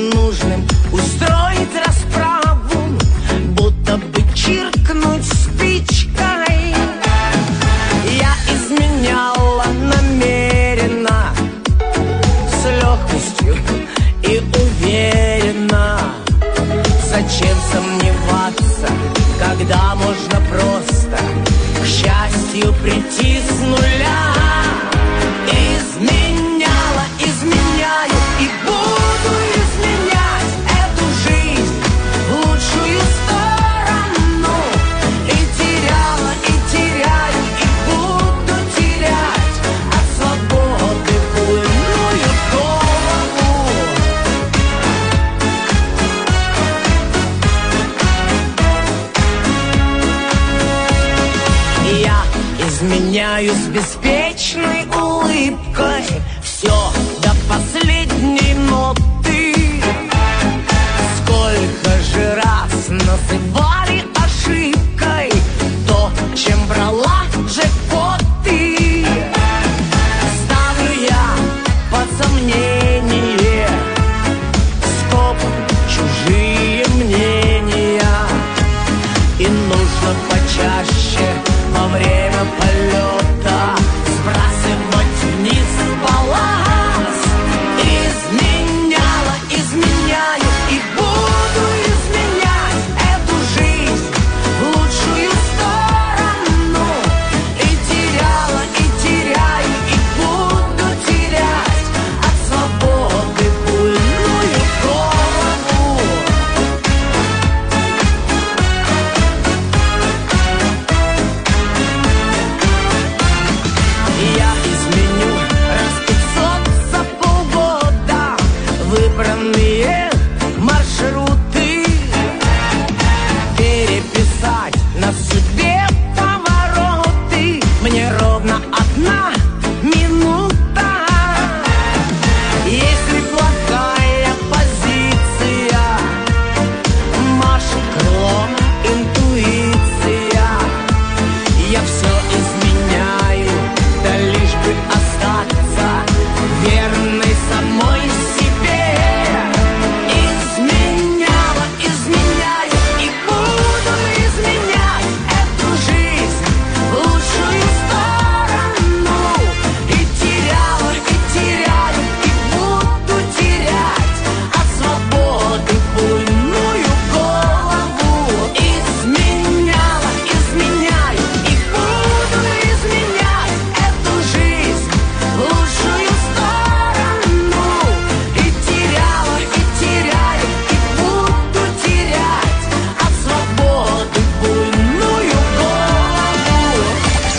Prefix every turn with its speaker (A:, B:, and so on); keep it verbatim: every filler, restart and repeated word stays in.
A: ненужным устроить расправу, будто бы чиркнуть спичкой. Я изменяла намеренно, с легкостью и уверенно. Зачем сомневаться, когда можно просто к счастью прийти с нуля? Изменяла, изменяю и буду изменять эту жизнь в лучшую сторону. И теряла, и теряю, и буду терять от свободы буйную голову. Я изменяю с беспечной улыбкой, все до последней ноты. Сколько же раз называли ошибкой то, чем брала джекпоты. Ставлю я под сомнение скопом чужие мнения. И нужно почаще во время полета сбрасывать вниз балласт. Изменяла, изменяю и буду изменять эту жизнь в лучшую сторону. И теряла, и теряю, и буду терять от свободы буйную голову. Я изменю раз пятьсот за полгода выбранные маршруты.